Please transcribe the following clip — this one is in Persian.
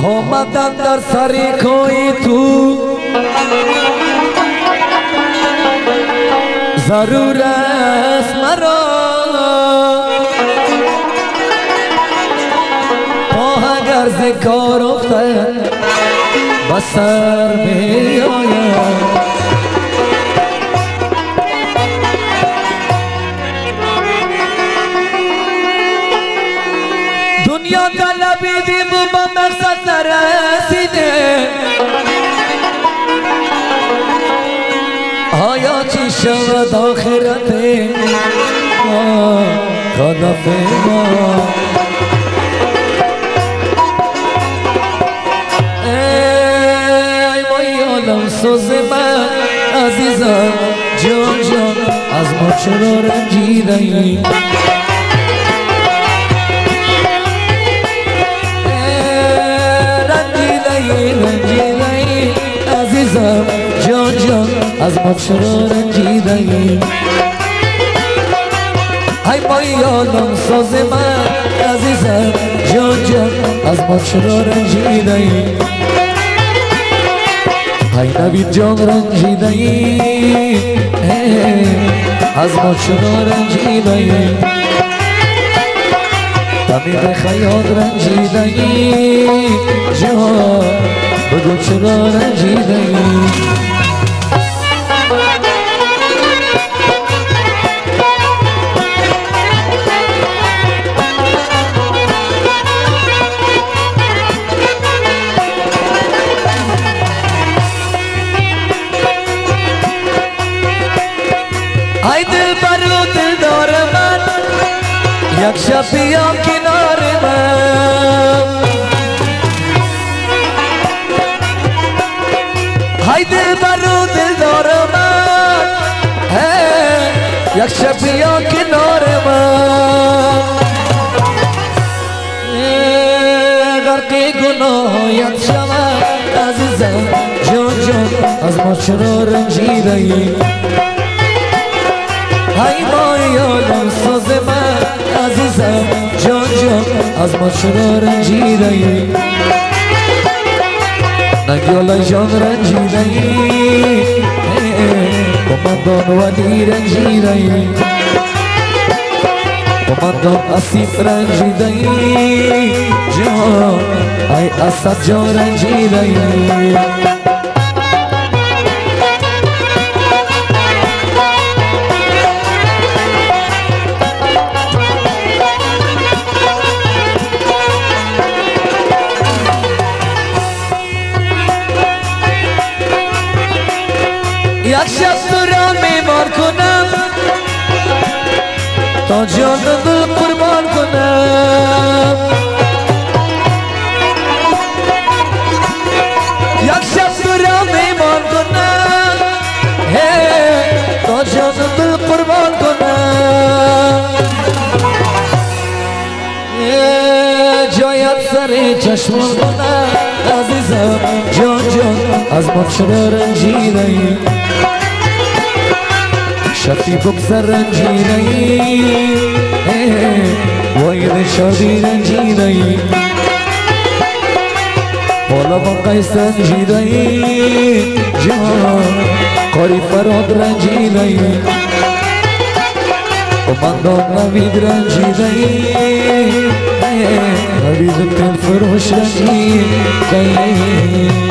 آمدن در سری کوی تو ضرور است مرا اگر ز کار افتد بسر می آید دنیا طلبیدیم و با مقصد نرسیده آیا چی شود آخرت ما هدف ما سوز من عزیزم جان جان از ما چرا رنجیده ای رنجیده ای عزیزم جان جان از ما چرا رنجیده ای ای ما یادم سوز من عزیزم جان جان از ما چرا رنجیده ای ای نوید جان رنجیده ای از ما چرا رنجیده ای تمید خیاط رنجیده ای جان بگو چرا رنجیده ای ای دل برو دل دار من یک شب بیا کنار من ای دل برو دل دار من یک شب بیا کنار من غرق گناهیت شود عزیزم جان جان از ما چرا رنجیده ای ای ما یادم ساز من عزیزم جان جان از ما چرا رنجیده ای نگیالا جان رنجیده ای قماندان ولی رنجیده ای قماندان اسیف رنجیده ای جان ای اسد جان رنجیده ای یک شب تو را میمار کنم تا جان دل قربان کنم یک شب تو را میمار کنم تا جان دل قربان کنم جایت سر چشمان کنم عزیزم جان جان از ما چرا رنجیده ای شفی بگذر رنجیده ای واید شادی رنجیده ای بالا با قیس رنجیده ای جان قاری فراد رنجیده ای قماندان نوید رنجیده ای نوید تل فروش رنجیده ای